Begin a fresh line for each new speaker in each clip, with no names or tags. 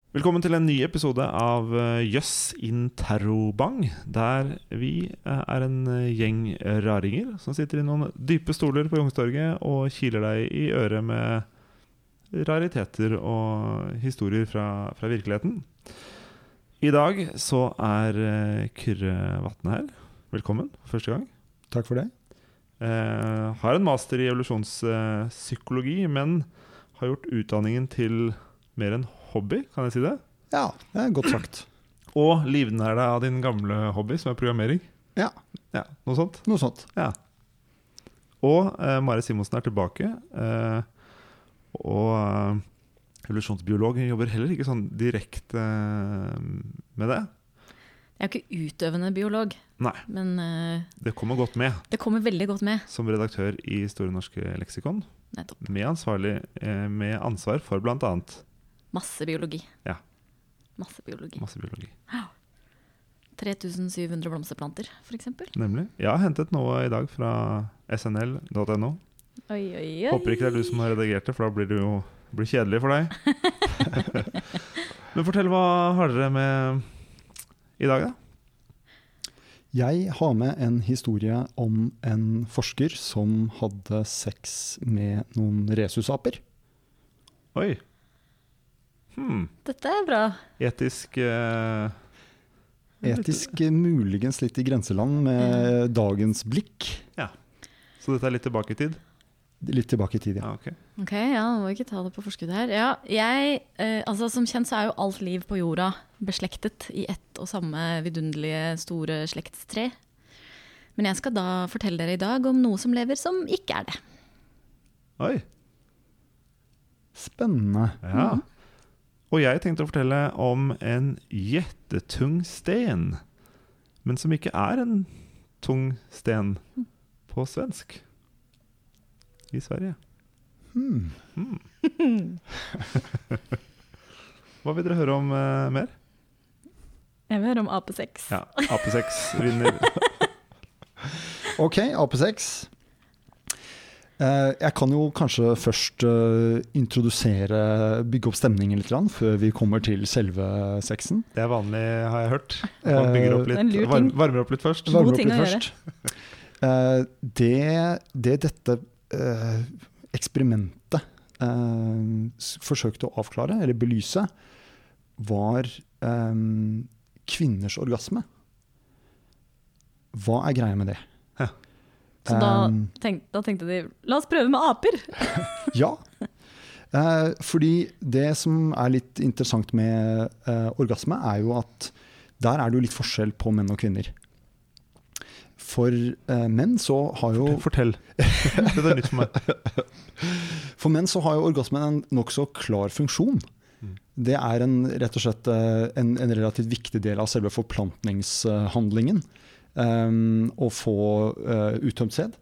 Velkommen til en ny episode av Jøss Interrobang, der vi er en gjeng raringer som sitter i noen dype stoler på Youngstorget og kiler deg i øret med rariteter og historier fra virkeligheten. I dag så er Kyrre Vatne her. Velkommen, første gang.
Takk for det.
Har en master i evolusjonspsykologi, men har gjort utdanningen til mer enn hobby, kan jeg si det?
Ja, det er godt sagt.
Og livnærer deg av din gamle hobby, som er programmering.
Ja.
Ja, noe sånt.
Noe sånt.
Ja. Og Mari Simonsen er tilbake. Og evolusjonsbiolog jobber heller ikke sånn direkte med det.
Jeg er ikke utøvende biolog.
Nei,
men
det kommer godt med.
Det kommer veldig godt med.
Som redaktør i Store Norske Leksikon.
Nettopp.
Med ansvar for blant annet
Masse biologi.
Ja.
Masse biologi.
3700
blomsterplanter, for eksempel.
Nemlig. Jeg har hentet noe i dag fra snl.no.
Oi.
Håper ikke det er du som har redigert det, for da blir det jo kjedelig for deg. Men fortell, hva har dere med i dag da?
Jeg har med en historie om en forsker som hadde sex med noen rhesusaper.
Oi.
Dette er bra.
Etisk
muligens litt i grenseland med dagens blikk.
Ja. Så dette er litt tilbake i tid?
Litt tilbake i tid, ja.
Ok, ja, må vi ikke ta det på forskudd her. Ja, som kjent så er jo alt liv på jorda beslektet i ett og samme vidunderlige store slektstre. Men jeg skal da fortelle dere i dag om noe som lever som ikke er det.
Oi.
Spennende.
Ja. Og jeg tenkte å fortelle om en jettetung sten, men som ikke er en tung sten på svensk. I Sverige. Hva vil dere høre om mer?
Jeg vil høre om apesex.
Ja, apesex vinner.
Ok, apesex. Jeg kan jo kanskje først bygge opp stemningen litt før vi kommer til selve sexen.
Det er vanlig, har jeg hørt. Man bygger opp litt, varmer opp litt først.
God ting å gjøre.
Dette eksperimentet forsøkte å avklare, eller belyse, var kvinners orgasme. Hva er greia med det?
Så da tenkte de, la oss prøve med aper.
Ja, fordi det som er litt interessant med orgasme er jo at der er det jo litt forskjell på menn og kvinner. For menn så har jo...
Fortell. Det er nytt for meg.
For menn så har jo orgasmen en nok så klar funksjon. Det er rett og slett en relativt viktig del av selve forplantningshandlingen. Å få uttømt sæd.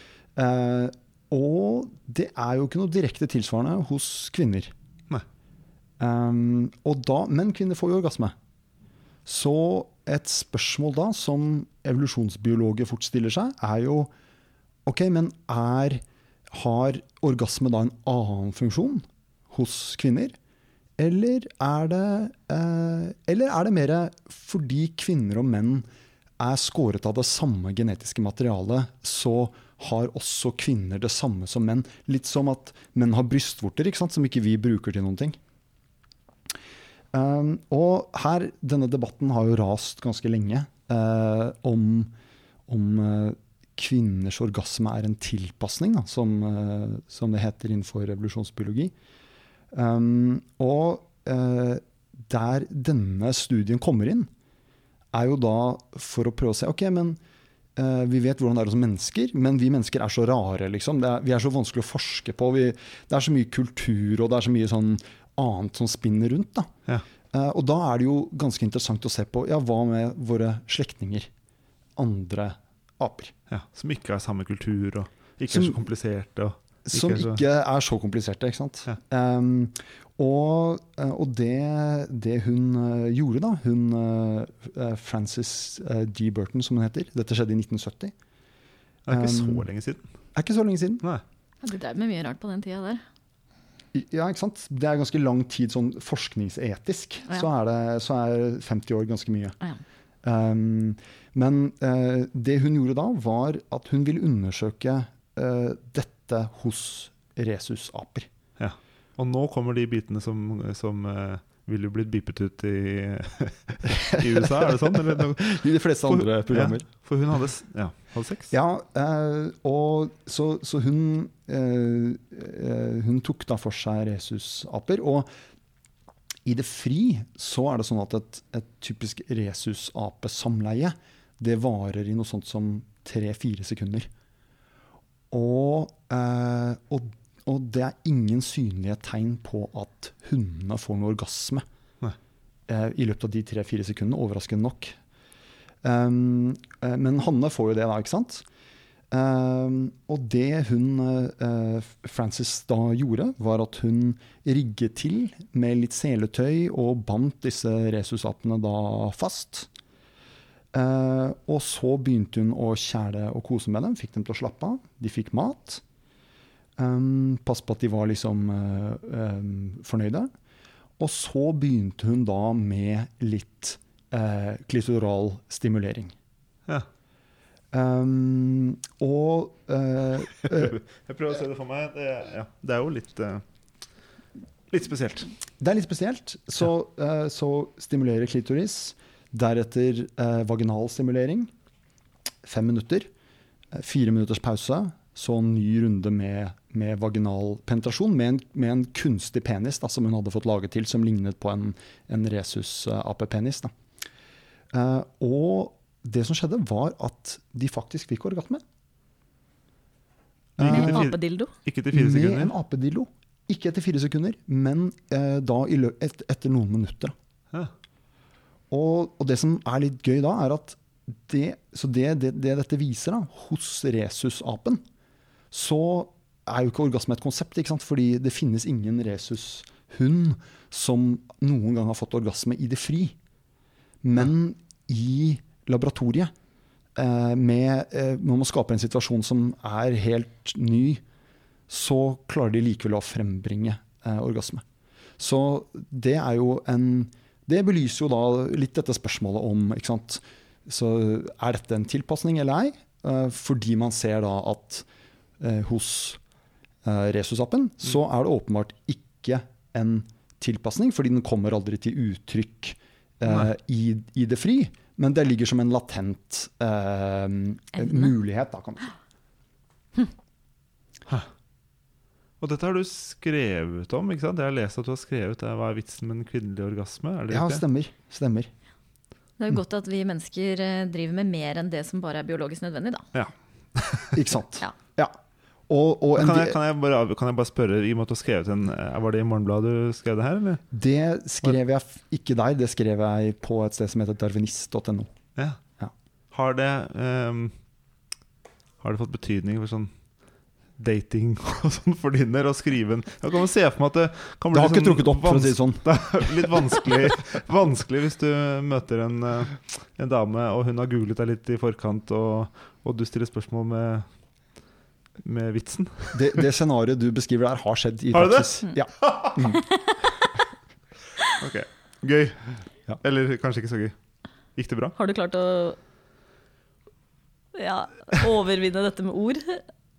Og det er jo ikke noe direkte tilsvarende hos kvinner.
Nei.
Men kvinner får jo orgasme. Så et spørsmål da, som evolusjonsbiologer fort stiller seg, er jo, ok, men har orgasme da en annen funksjon hos kvinner? Eller er det mer fordi kvinner og menn er skåret av det samme genetiske materialet, så har også kvinner det samme som menn. Litt som at menn har brystvorter, ikke sant? Som ikke vi bruker til noen ting. Og denne debatten har jo rast ganske lenge om kvinners orgasme er en tilpasning, da, som det heter innenfor evolusjonsbiologi. Der denne studien kommer inn, er jo da for å prøve å se, ok, men vi vet hvordan det er hos mennesker, men vi mennesker er så rare, liksom. Vi er så vanskelig å forske på. Det er så mye kultur, og det er så mye sånn annet som spinner rundt, da.
Ja.
Og da er det jo ganske interessant å se på, ja, hva med våre slektninger, andre aper?
Ja, som ikke har samme kultur, og ikke er så kompliserte.
Som ikke er så kompliserte, ikke sant? Ja. Og det hun gjorde da, Frances G. Burton som hun heter, dette skjedde i 1970.
Det er ikke så lenge siden.
Er ikke så lenge siden.
Nei.
Ja, de drev med mye rart på den tida der.
Ja, ikke sant? Det er ganske lang tid sånn forskningsetisk.
Ja.
Så er 50 år ganske mye.
Ja.
Men det hun gjorde da, var at hun ville undersøke dette hos rhesusaper.
Ja. Og nå kommer de bitene som ville blitt bipet ut i USA, er det sånn? Eller?
I de fleste andre programmer.
Ja, for hun hadde sex?
Ja, og så hun tok da for seg rhesusaper, og i det fri så er det sånn at et typisk rhesusapesamleie, det varer i noe sånt som 3-4 sekunder. Og det er ingen synlige tegn på at hundene får en orgasme i løpet av de 3-4 sekundene, overraskende nok. Men Hanne får jo det da, ikke sant? Og det Frances da gjorde, var at hun rigget til med litt seletøy og bandt disse rhesusapene da fast. Og så begynte hun å kjæle og kose med dem, fikk dem til å slappe av. De fikk mat. Pass på at de var liksom fornøyde. Og så begynte hun da med litt klitoral stimulering.
Ja.
Og
jeg prøver å se det for meg. Det er jo litt spesielt.
Det er litt spesielt. Så stimulerer klitoris. Deretter vaginal stimulering. 5 minutter. 4 minutters pause. Så en ny runde med vaginal penetrasjon med en kunstig penis da, som hun hadde fått laget til, som lignet på en rhesusapepenis. Og det som skjedde var at de faktisk fikk orgasme.
Med en apedildo?
Ikke til 4 sekunder?
Med en apedildo. Ikke etter 4 sekunder, men da etter noen minutter.
Ja.
Og det som er litt gøy da, er at det dette viser da, hos rhesusapen, så er jo ikke orgasme et konsept, ikke sant? Fordi det finnes ingen rhesushund som noen gang har fått orgasme i det fri. Men i laboratoriet, når man skaper en situasjon som er helt ny, så klarer de likevel å frembringe orgasme. Så det er jo det belyser jo da litt dette spørsmålet om, ikke sant? Så er dette en tilpasning eller ei? Fordi man ser da at hos rhesusapen så er det åpenbart ikke en tilpasning, fordi den kommer aldri til uttrykk i det fri, men det ligger som en latent mulighet da, kan man si.
Og dette har du skrevet om, ikke sant? Jeg har lest at du har skrevet hva er vitsen med en kvinnelig orgasme? Er det
ja,
ikke?
Stemmer.
Det er jo godt at vi mennesker driver med mer enn det som bare er biologisk nødvendig, da.
Ja.
Ikke sant?
Ja.
Kan jeg bare spørre, i og med at du har skrevet var det i Morgenbladet du skrev det her, eller?
Det skrev jeg ikke der, det skrev jeg på et sted som heter darwinist.no.
Ja. Har det fått betydning for sånn dating og sånn for din del å skrive jeg kan se for meg at det kan bli
det har ikke trukket opp, for å si det sånn.
Det er litt vanskelig hvis du møter en dame, og hun har googlet deg litt i forkant, og du stiller spørsmål med vitsen.
Det scenariet du beskriver der har skjedd i
praksis.
Har det? Ja.
Ok, gøy.
Ja.
Eller kanskje ikke så gøy. Gikk det bra?
Har du klart å overvinne dette med ord?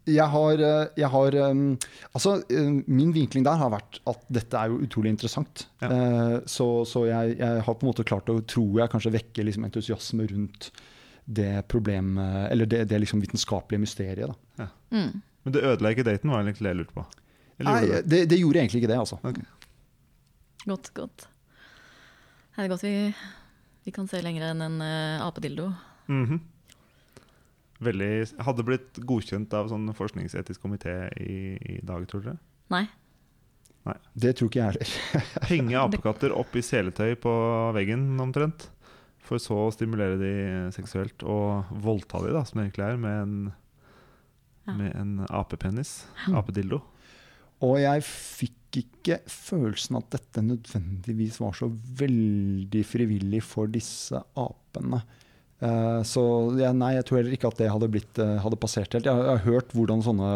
Min vinkling der har vært at dette er jo utrolig interessant. Ja. Så jeg har på en måte klart å, tror jeg, kanskje vekke liksom entusiasme rundt det problemet, eller det liksom vitenskapelige mysteriet. Da.
Ja. Men det ødela ikke daten, var egentlig det jeg lurte på?
Nei, det gjorde egentlig ikke det, altså.
Okay.
Godt. Det er godt vi kan se lenger enn en apedildo.
Mhm. Hadde blitt godkjent av sånn forskningsetisk komité i dag, tror dere?
Nei.
Det tror ikke jeg heller.
Henge apekatter opp i seletøy på veggen omtrent, for så å stimulere de seksuelt, og voldta de da, som det egentlig er, med en apepenis, apedildo.
Og jeg fikk ikke følelsen at dette nødvendigvis var så veldig frivillig for disse apene. Så nei, jeg tror heller ikke at det hadde passert helt. Jeg har hørt hvordan sånne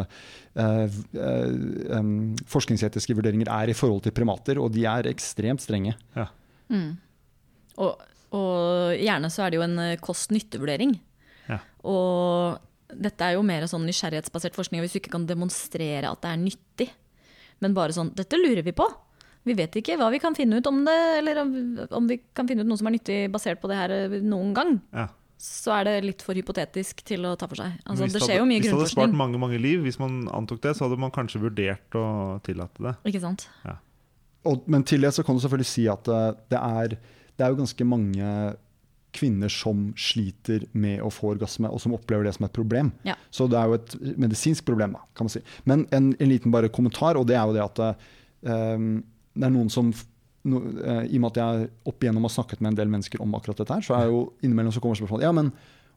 forskningsetiske vurderinger er i forhold til primater, og de er ekstremt strenge.
Ja.
Og gjerne så er det jo en kost-nytte-vurdering.
Ja.
Og dette er jo mer sånn nysgjerrighetsbasert forskning, hvis du ikke kan demonstrere at det er nyttig. Men bare sånn, dette lurer vi på. Vi vet ikke hva vi kan finne ut om det, eller om vi kan finne ut noe som er nyttig basert på det her noen gang.
Ja.
Så er det litt for hypotetisk til å ta for seg. Altså,
Hvis
det skjer jo mye
hvis det hadde
grunnforskning.
spart mange liv, hvis man antok det, så hadde man kanskje vurdert å tillate det.
Ikke sant?
Ja.
Men til det så kan du selvfølgelig si at det er jo ganske mange kvinner som sliter med å få orgasme, og som opplever det som et problem.
Ja.
Så det er jo et medisinsk problem, da, kan man si. Men en liten bare kommentar, og det er jo det at det er noen som, i og med at jeg opp igjennom har snakket med en del mennesker om akkurat dette her, så er jo innimellom så kommer spørsmålet,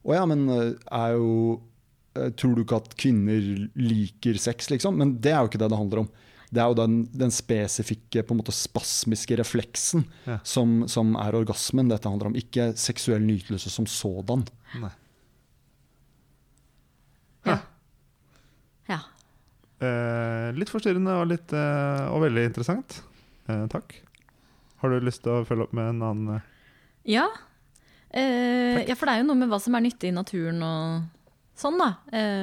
tror du ikke at kvinner liker sex, liksom? Men det er jo ikke det handler om. Det er jo den spesifikke, på en måte spasmiske refleksen som er orgasmen dette handler om, ikke seksuell nytelse som sådan.
Nei.
Ja.
Litt forstyrrende og veldig interessant. Takk. Har du lyst til å følge opp med en annen?
Ja. For det er jo noe med hva som er nyttig i naturen og sånn da.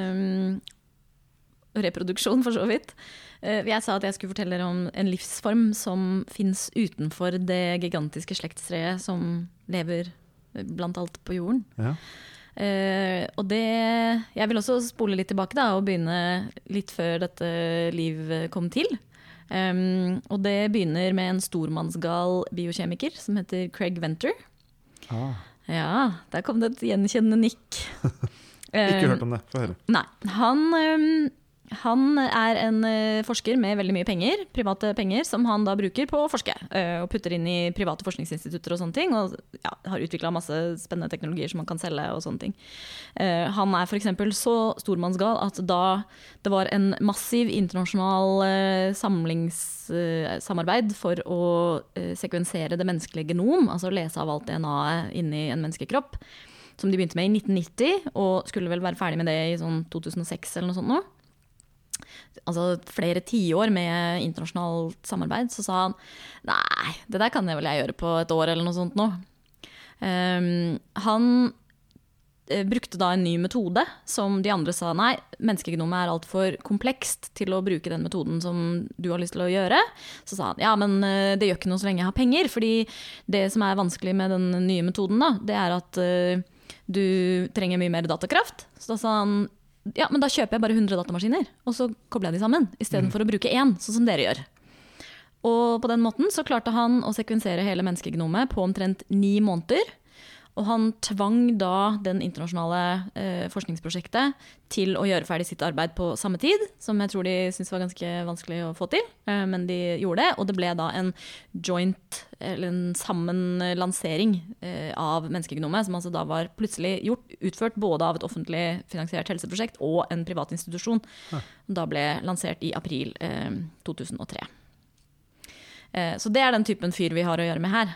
Reproduksjon for så vidt. Jeg sa at jeg skulle fortelle om en livsform som finnes utenfor det gigantiske slektstreet som lever blant alt på jorden.
Ja.
Og jeg vil også spole litt tilbake da, og begynne litt før dette liv kom til. Og det begynner med en stormannsgal biokjemiker som heter Craig Venter. Ja, der kom det et gjenkjennende nikk.
Ikke hørt om det, få høre.
Nei, han er en forsker med veldig mye penger, private penger, som han da bruker på å forske, og putter inn i private forskningsinstitutter og sånne ting, og har utviklet masse spennende teknologier som man kan selge og sånne ting. Han er for eksempel så stormannsgal at da det var en massiv internasjonal samarbeid for å sekvensere det menneskelige genom, altså lese av alt DNA-et inni en menneskekropp, som de begynte med i 1990, og skulle vel være ferdig med det i sånn 2006 eller noe sånt nå. Altså flere tiår med internasjonalt samarbeid, så sa han, nei, det der kan jeg gjøre på et år eller noe sånt nå. Han brukte da en ny metode som de andre sa, nei, menneskegenomet er alt for komplekst til å bruke den metoden som du har lyst til å gjøre. Så sa han, ja, men det gjør ikke noe så lenge jeg har penger, fordi det som er vanskelig med den nye metoden da, det er at du trenger mye mer datakraft. Så da sa han, ja, men da kjøper jeg bare 100 datamaskiner, og så kobler jeg de sammen, i stedet for å bruke én, sånn som dere gjør. Og på den måten så klarte han å sekvensere hele menneskegenomet på omtrent 9 måneder, og han tvang da den internasjonale forskningsprosjektet til å gjøre ferdig sitt arbeid på samme tid, som jeg tror de syntes var ganske vanskelig å få til, men de gjorde det, og det ble da en joint, eller en sammenlansering av menneskegenomet, som altså da var plutselig utført både av et offentlig finansiert helseprosjekt og en privat institusjon. Da ble lansert i april 2003. Så det er den typen fyr vi har å gjøre med her.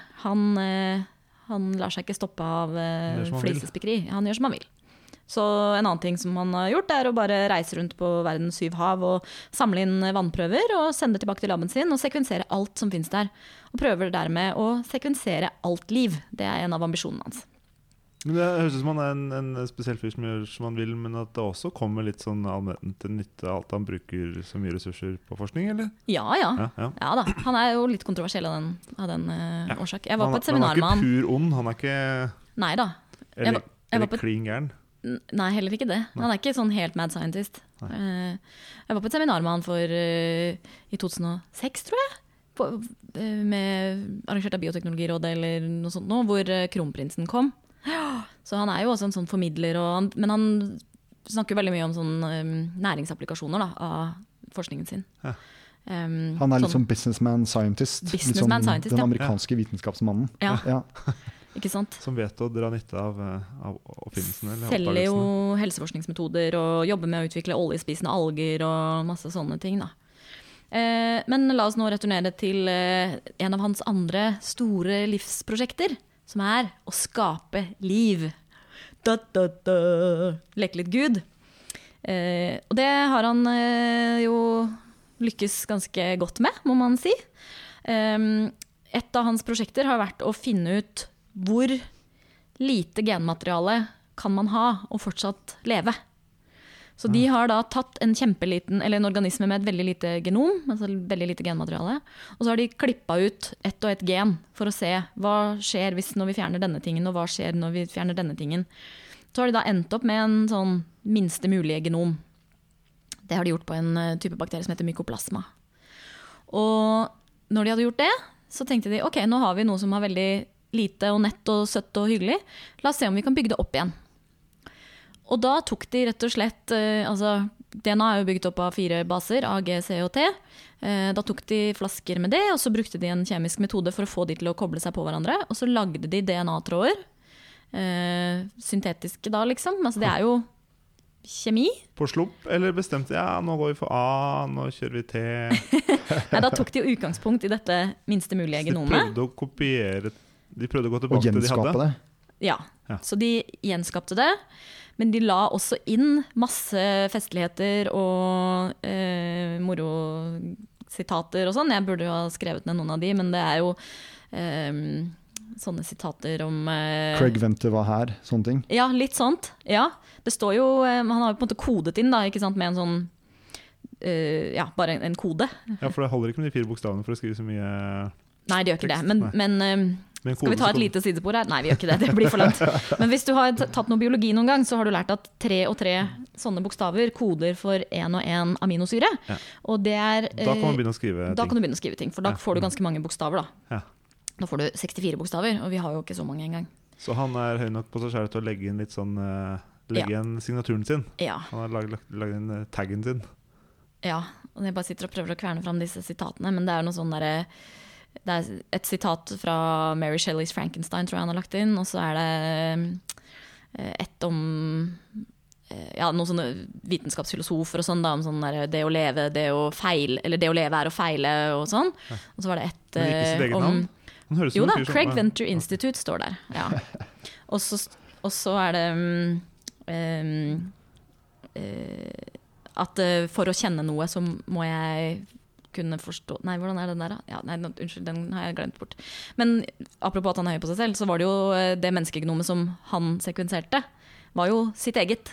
Han lar seg ikke stoppe av flisespikkeri. Han gjør som han vil. Så en annen ting som han har gjort er å bare reise rundt på verdens 7 hav og samle inn vannprøver og sende tilbake til laben sin og sekvensere alt som finnes der. Og prøver dermed å sekvensere alt liv. Det er en av ambisjonene hans.
Men det høres ut som han er en spesiell fyr som gjør som han vil, men at det også kommer litt sånn allmennheten til nytte alt han bruker så mye ressurser på forskning, eller?
Ja da. Han er jo litt kontroversiell av den årsak. Jeg var på et seminar med han.
Han er ikke pur ond, han er ikke...
Nei da.
Eller clean gæren.
Nei, heller ikke det. Han er ikke sånn helt mad scientist. Jeg var på et seminar med han i 2006, tror jeg, arrangert av Bioteknologirådet eller noe sånt nå, hvor kronprinsen kom. Så han er jo også en sånn formidler, men han snakker veldig mye om sånn næringsapplikasjoner da, av forskningen sin.
Han er litt sånn businessman scientist.
Businessman scientist,
den amerikanske vitenskapsmannen.
Ja. Ikke sant?
Som vet å dra nytte av oppfinnelsen eller
selger jo helseforskningsmetoder og jobber med å utvikle oljespisende alger og masse sånne ting da. Men la oss nå returnere til en av hans andre store livsprosjekter, som er å skape liv. leke litt Gud. Og det har han jo lykkes ganske godt med, må man si. Et av hans prosjekter har vært å finne ut hvor lite genmateriale kan man ha og fortsatt leve. Så de har da tatt en organisme med et veldig lite genom, altså veldig lite genmateriale, og så har de klippet ut ett og ett gen for å se hva skjer når vi fjerner denne tingen, og hva skjer når vi fjerner denne tingen. Så har de da endt opp med en sånn minste mulige genom. Det har de gjort på en type bakterie som heter Mycoplasma. Og når de hadde gjort det, så tenkte de, ok, nå har vi noe som er veldig lite og nett og søtt og hyggelig. La oss se om vi kan bygge det opp igjen. Og da tok de rett og slett, DNA er jo bygget opp av 4 baser, A, G, C og T. Da tok de flasker med det, og så brukte de en kjemisk metode for å få de til å koble seg på hverandre. Og så lagde de DNA-tråder, syntetiske da liksom. Altså det er jo kjemi.
På slump, eller bestemte nå går vi for A, nå kjører vi T.
Nei, da tok de jo utgangspunkt i dette minste mulige genomet.
De prøvde å kopiere, de prøvde å gå tilbake til det de hadde.
Og gjenskape det.
Ja, så de gjenskapte det. Men de la også inn masse festligheter og morositater og sånn. Jeg burde jo ha skrevet ned noen av de, men det er jo sånne sitater om
Craig Venter var her, sånne ting.
Ja, litt sånt. Ja, det står jo, han har jo på en måte kodet inn da, ikke sant, med en sånn, bare en kode.
Ja, for det holder ikke med de 4 bokstavene for å skrive så mye.
Nei, det gjør ikke det, men skal vi ta et lite sidespor her? Nei, vi gjør ikke det, det blir for langt. Men hvis du har tatt noe biologi noen gang, så har du lært at 3 og 3 sånne bokstaver koder for 1 og 1 aminosyre.
Ja.
Og det er,
da kan man begynne å skrive ting.
Da kan du begynne å skrive ting, for da får du ganske mange bokstaver da.
Ja.
Da får du 64 bokstaver, og vi har jo ikke så mange engang.
Så han er høy nok på seg selv til å legge inn litt sånn, legge igjen signaturen sin.
Ja.
Han har laget inn taggen sin.
Ja, og jeg bare sitter og prøver å kverne fram disse sitatene, men det er noe sånn det er et sitat fra Mary Shelleys Frankenstein, tror jeg han har lagt inn, og så er det et om noen sånne vitenskapsfilosofer og sånn, da, om sånn det å leve, det å feile, eller det å leve er å feile og sånn. Og så var det et
men ikke sitt eget navn?
Jo da, Craig Venter Institute står der. Ja. Og så er det at for å kjenne noe så må jeg kunne forstå. Nei, hvordan er det der da? Ja, nei, unnskyld, den har jeg glemt bort. Men apropos at han er høy på seg selv, så var det jo det menneskegenomet som han sekvenserte, var jo sitt eget.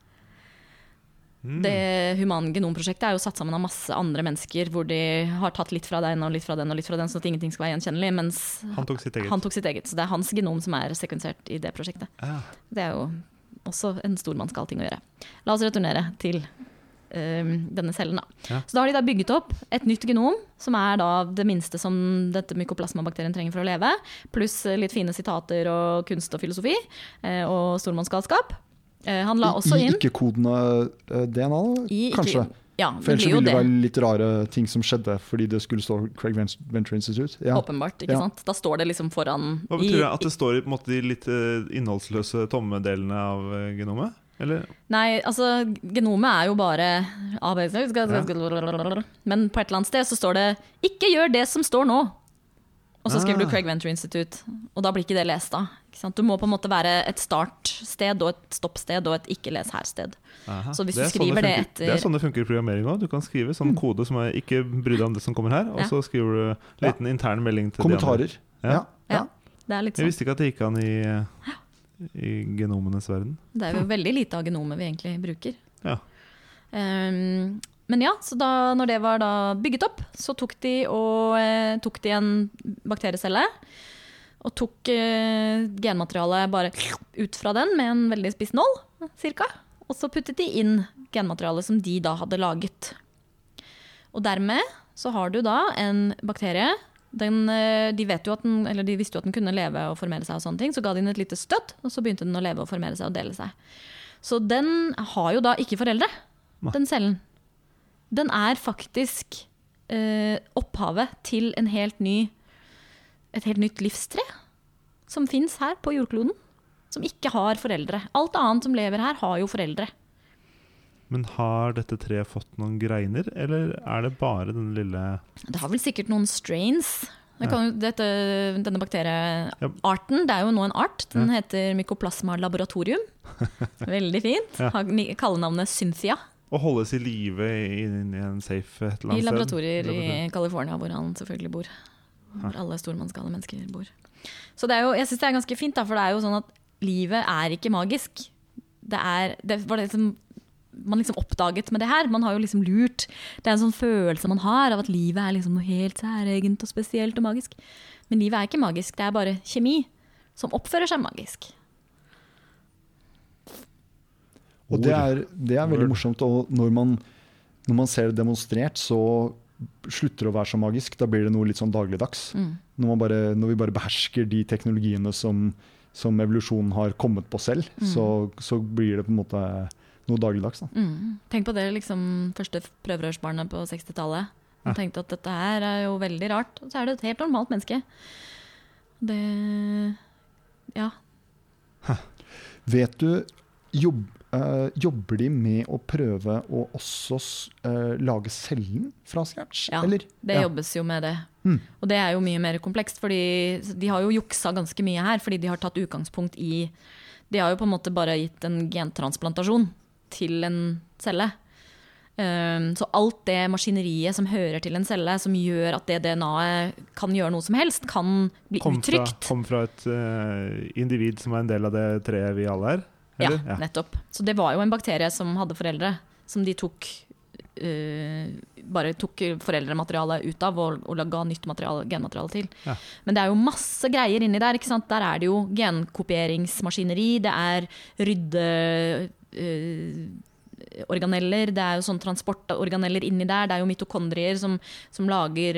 Det humangenomprosjektet er jo satt sammen av masse andre mennesker, hvor de har tatt litt fra den og litt fra den og litt fra den, så at ingenting skal være gjenkjennelig, mens
han tok sitt eget. Så det er hans genom som er sekvensert i det prosjektet. Ja. Det er jo også en stormannsgal ting å gjøre. La oss returnere til denne cellen da. Ja. Så da har de da bygget opp et nytt genom, som er da det minste som dette mycoplasma-bakterien trenger for å leve, pluss litt fine sitater og kunst og filosofi, og stormannsgalskap. Han la også inn... I ikke-kodende DNA, kanskje? Ja,
for ellers ville det være litt rare ting som skjedde, fordi det skulle stå Craig Venter Institute. Ja.
Åpenbart, ikke sant? Da står det liksom foran...
Hva betyr det? At det står i på en måte, de litt innholdsløse tomme delene av genomet? Eller?
Nei, altså genomet er jo bare men på et eller annet sted så står det ikke gjør det som står nå, og så skriver du Craig Venter Institute, og da blir ikke det lest da, ikke sant? Du må på en måte være et startsted og et stoppsted og et ikke les her sted. Så hvis du skriver det etter...
Det er sånn det funker i programmering også. Du kan skrive sånn kode som er ikke bryr deg om det som kommer her, og så skriver du en liten intern melding til
kommentarer.
Ja.
Det er litt sånn.
Jeg visste ikke at det gikk an i genomenes verden.
Det er jo veldig lite av genomet vi egentlig bruker.
Ja.
Men ja, så da, når det var da bygget opp, så tok de en bakteriecelle og tok genmaterialet bare ut fra den med en veldig spiss nål, cirka. Og så puttet de inn genmaterialet som de da hadde laget. Og dermed så har du da en bakterie. De visste jo at den kunne leve og formere seg og sånne ting, så ga de den et lite støtt, og så begynte den å leve og formere seg og dele seg. Så den har jo da ikke foreldre, den cellen. Den er faktisk opphavet til et helt nytt livstre som finnes her på jordkloden, som ikke har foreldre. Alt annet som lever her har jo foreldre.
Men har dette treet fått noen greiner, eller er det bare den lille...
Det har vel sikkert noen strains Denne bakteriearten, det er jo nå en art. Den heter Mycoplasma laboratorium. Veldig fint. Kallenavnet Cynthia.
Og holdes i live i en safe et eller annet sted.
I laboratorier i California, hvor han selvfølgelig bor. Hvor alle stormannsgale mennesker bor. Så jeg synes det er ganske fint, da, for det er jo sånn at livet er ikke magisk. Det var det som man liksom oppdaget med det her. Man har jo liksom lurt. Det er en sånn følelse man har av at livet er liksom noe helt særegent og spesielt og magisk. Men livet er ikke magisk, det er bare kjemi som oppfører seg magisk.
Og det er veldig morsomt, og når man ser det demonstrert, så slutter det å være så magisk. Da blir det noe litt sånn dagligdags. Når vi bare behersker de teknologiene som evolusjonen har kommet på selv, så blir det på en måte noe dagligdags. Da.
Tenk på det liksom første prøverørsbarnet på 60-tallet. Man tenkte at dette her er jo veldig rart, og så er det et helt normalt menneske.
Vet du, jobber de med å prøve å også lage cellen fra scratch?
Ja,
eller?
Det jobbes jo med det. Og det er jo mye mer komplekst, fordi de har jo juksa ganske mye her, fordi de har tatt utgangspunkt i, de har jo på en måte bare gitt en gentransplantasjon til en celle. Så alt det maskineriet som hører til en celle, som gjør at det DNA-et kan gjøre noe som helst, kan bli uttrykt.
Kom fra et individ som er en del av det treet vi alle er? Eller?
Ja, nettopp. Så det var jo en bakterie som hadde foreldre, som de bare tok foreldrematerialet ut av og ga nytt genmateriale til. Ja. Men det er jo masse greier inni der, ikke sant? Der er det jo genkopieringsmaskineri, det er organeller, det er jo sånn transportorganeller inni der, det er jo mitokondrier som lager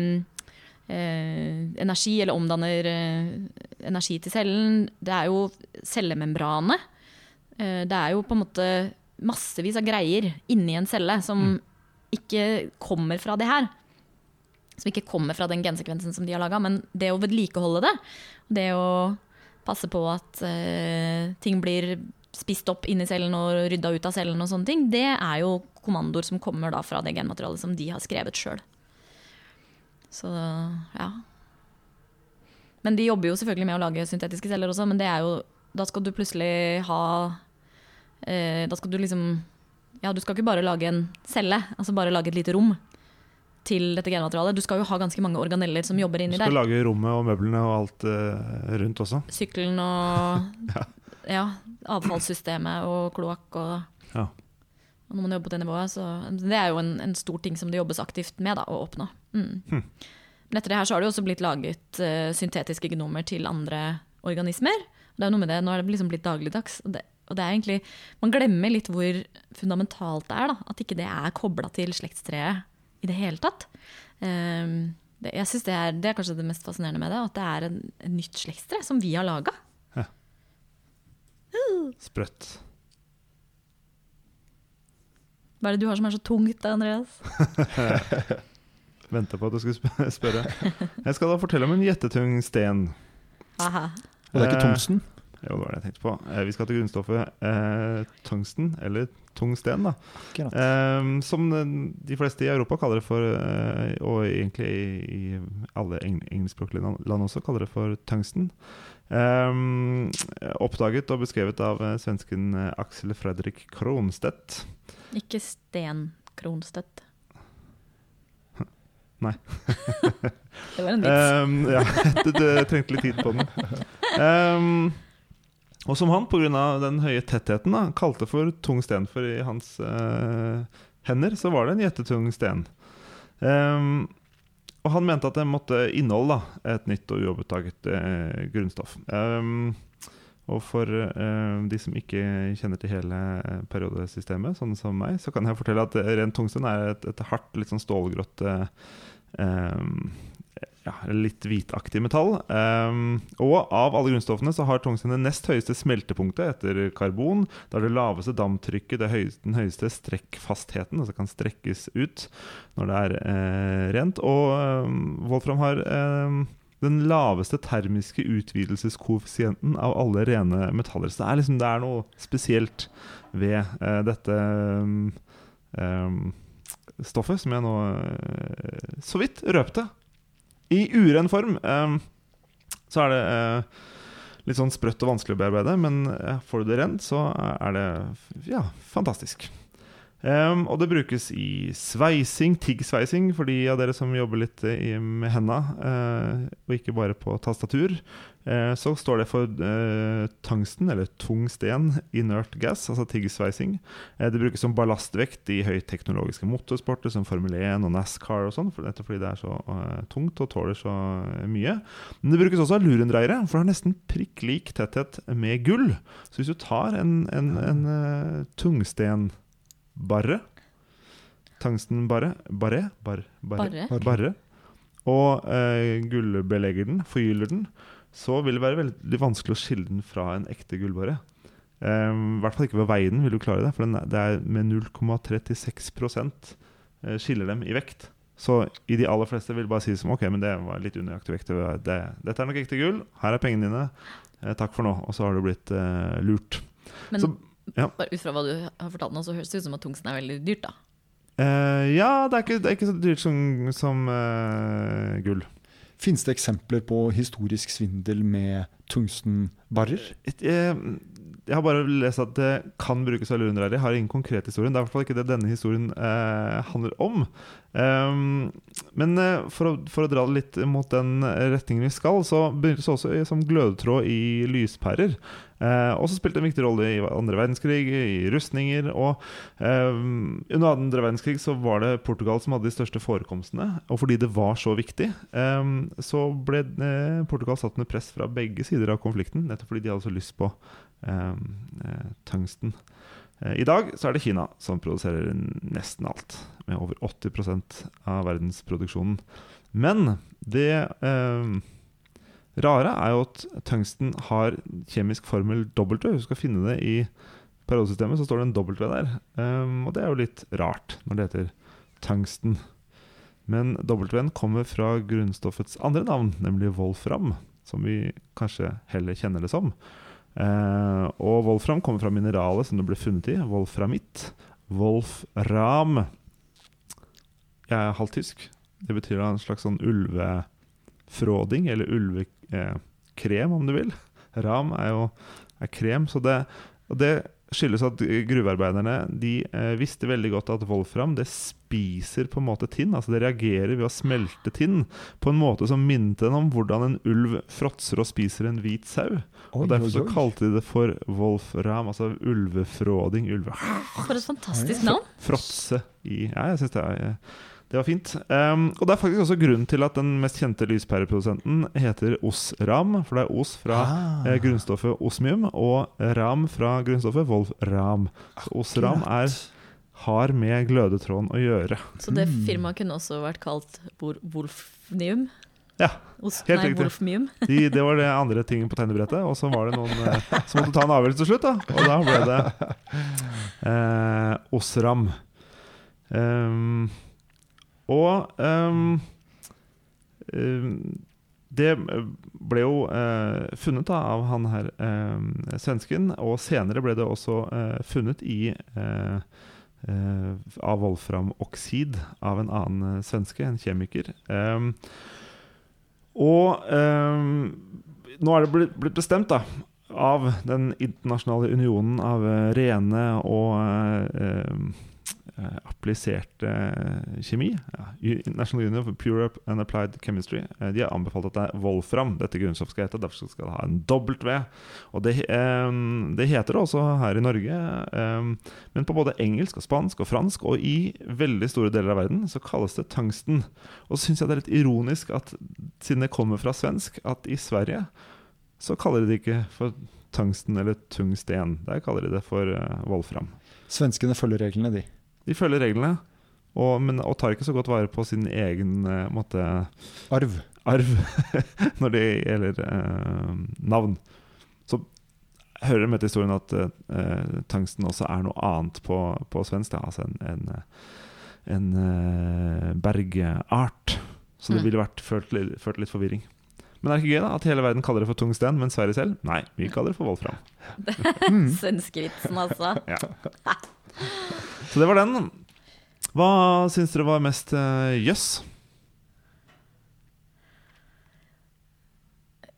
energi, eller omdanner energi til cellen. Det er jo cellemembrane. Det er jo på en måte massevis av greier inni en celle som ikke kommer fra det her. Som ikke kommer fra den gensekvensen som de har laget, men det å vedlikeholde det, det å passe på at ting blir spist opp inn i cellen og rydda ut av cellen og sånne ting, det er jo kommandoer som kommer da fra det genmaterialet som de har skrevet selv. Så, ja. Men de jobber jo selvfølgelig med å lage syntetiske celler også, men det er jo, da skal du plutselig ha, da skal du liksom, ja, du skal ikke bare lage en celle, altså bare lage et lite rom til dette genmaterialet. Du skal jo ha ganske mange organeller som jobber inni der.
Du skal lage rommet og møblene og alt rundt også.
Sykkelen og avfallssystemet og kloakk og når man jobber på det nivået, så det er jo en stor ting som det jobbes aktivt med da, å oppnå. Men etter det her så har det jo også blitt laget syntetiske genomer til andre organismer. Det er jo noe med det, nå er det liksom blitt dagligdags, og det er egentlig, man glemmer litt hvor fundamentalt det er da, at ikke det er koblet til slektstreet i det hele tatt. Jeg synes det er kanskje det mest fascinerende med det, at det er en nytt slektstre som vi har laget.
Sprøtt.
Hva er det du har som er så tungt, Andreas?
Ventet på at du skulle spørre. Jeg skal da fortelle om en jettetung sten.
Aha.
Og det er ikke tungsten?
Jo, det var det jeg tenkte på. Vi skal til grunnstoffet tungsten, eller tungsten da. Som de fleste i Europa kaller det for, og egentlig i alle engelskspråklige land også, kaller det for tungsten. Oppdaget og beskrevet av svensken Axel Fredrik Kronstedt.
Ikke Sten Kronstedt.
Nei.
Det var en vits.
Det trengte litt tid på den. Og som han, på grunn av den høye tettheten da, kalte for tung sten, for i hans hender så var det en jettetung sten. Og han mente at det måtte inneholde et nytt og uoppdaget grunnstoff. Og for de som ikke kjenner til hele periodesystemet, sånn som meg, så kan jeg fortelle at ren tungsten er et hardt, litt sånn stålgrått, litt hvitaktig metall. Og av alle grunnstoffene så har tungsten det nest høyeste smeltepunktet etter karbon. Det er det laveste damptrykket, den høyeste strekkfastheten, altså kan strekkes ut når det er rent. Og Wolfram har den laveste termiske utvidelseskoeffisienten av alle rene metaller. Så det er noe spesielt ved dette stoffet, som jeg nå så vidt røpte. I uren form så det litt sånn sprøtt og vanskelig å bearbeide, men får du det rent, så det fantastisk. Og det brukes i sveising, tiggsveising, for de av dere som jobber litt med hendene, og ikke bare på tastatur. Så står det for tungsten, eller tungsten, inert gas, altså tiggsveising. Det brukes som ballastvekt i høyteknologiske motorsporter, som Formel 1 og NASCAR og sånn, fordi det så tungt og tåler så mye. Men det brukes også av lurendreiere, for det har nesten prikk lik tetthet med gull. Så hvis du tar en tungsten tungstenbarre og gullbelegger den, forgyller den, så vil det være veldig vanskelig å skille den fra en ekte gullbarre. I hvert fall ikke ved veien vil du klare det, for det med 0,36% skiller dem i vekt. Så i de aller fleste vil bare si som, ok, men det var litt unøyaktig vekt. Dette nok ekte gull, her pengene dine, takk for nå, og så har du blitt lurt.
Men
så,
bare ut fra hva du har fortalt nå, så høres det ut som at tungsten veldig dyrt da.
Det er ikke så dyrt som gull.
Finnes det eksempler på historisk svindel med tungstenbarrer?
Jeg har bare lest at det kan brukes av lurendreiere. Jeg har ingen konkret historie. Det i hvert fall ikke det denne historien handler om. Men for å dra det litt mot den retningen vi skal, så benyttes det også som glødetråd i lyspærer. Og så spilte det en viktig rolle i andre verdenskrig, i rustninger, og under andre verdenskrig så var det Portugal som hadde de største forekomstene, og fordi det var så viktig, så ble Portugal satt under press fra begge sider av konflikten, nettopp fordi de hadde så lyst på tungsten. I dag så det Kina som produserer nesten alt, med over 80% av verdensproduksjonen. Men det rare jo at tungsten har kjemisk formel W. Du skal finne det i periodesystemet, så står det en W der. Og det jo litt rart når det heter tungsten. Men W-en kommer fra grunnstoffets andre navn, nemlig wolfram, som vi kanskje heller kjenner det som. Og wolfram kommer fra mineralet som det ble funnet i, wolframitt, wolfram. Jeg halvt tysk. Det betyr en slags sånn ulvefråding, eller ulvekrem om du vil. Ram jo krem, så det skyldes at gruvearbeiderne de visste veldig godt at wolfram det spiser på en måte tinn, altså det reagerer ved å smelte tinn på en måte som minnet den om hvordan en ulv fråtser og spiser en hvit sau. Og derfor så kalte de det for wolfram, altså ulvefråding,
For et fantastisk navn.
Fråtse i, jeg synes det var fint. Og det faktisk også grunn til at den mest kjente lyspæreprodusenten heter osram, for det os fra grunnstoffet osmium, og ram fra grunnstoffet wolfram. Så osram har med glødetråden å gjøre.
Så det firmaet kunne også vært kalt Wolfnium?
Ja, helt riktig.
Wolfmium.
Det var det andre tingen på tegnebrettet, og så var det noen som måtte ta en avgjørelse til slutt, da. Og da ble det osram. Og det ble jo funnet da, av han her svensken, og senere ble det også funnet av wolframoksid av en annen svenske, en kjemiker. Og nå det blitt bestemt da, av den internasjonale unionen av rene og appliserte kjemi, National Union for Pure and Applied Chemistry, de har anbefalt at det wolfram, dette grunnstoffet skal hete, derfor skal det ha en W, og det heter det også her i Norge, men på både engelsk og spansk og fransk, og i veldig store deler av verden, så kalles det tungsten. Og så synes jeg det litt ironisk at, siden det kommer fra svensk, at i Sverige så kaller de det ikke for tungsten eller tungsten, der kaller de det for wolfram.
Svenskene følger reglene, de.
De følger reglene, og tar ikke så godt vare på sin egen
arv
når det gjelder navn. Så hører det med til historien at tungsten også noe annet på svensk, altså en bergart. Så det ville ført litt forvirring. Men det ikke gøy da, at hele verden kaller det for tungsten, men Sverige selv? Nei, vi kaller det for wolfram.
Svenskevitsen, altså.
Ja. Så det var den. Hva synes dere var mest jøss?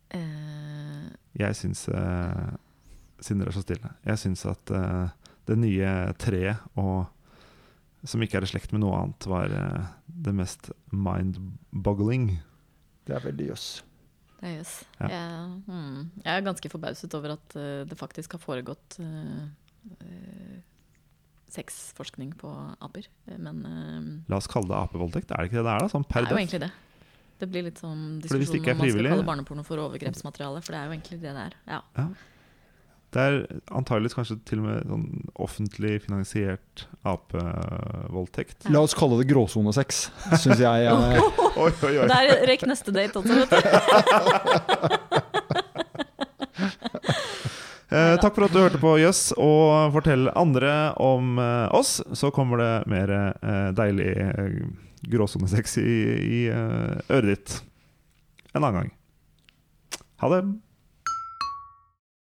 Jeg syns siden dere er så stille, jeg syns at det nye treet, som ikke er i slekt med noe annet, var det mest mind-boggling.
Det er veldig jøss.
Det er jøss.
Ja.
Jeg er ganske forbauset over at det faktisk har foregått sexforskning på aper. Men
La oss kalle det apevoldtekt, er det ikke det da? Sånn per
det er jo
def.
egentlig det. Det blir litt sånn
Fordi hvis det
diskusjon
ikke er
om man skal
frivillig-
kalle barneporno for overgrepsmateriale, for det er jo egentlig det det er. Ja.
Ja. Det er antageligvis kanskje til og med sånn offentlig finansiert apevoldtekt.
La oss kalle det gråsonesex, syns jeg.
Oi, oi, oi.
Der rekk neste date også, vet du.
Takk for at du hørte på Jøss, og fortell andre om oss. Så kommer det mer deilig gråsonesex i øret ditt en annen gang. Ha det!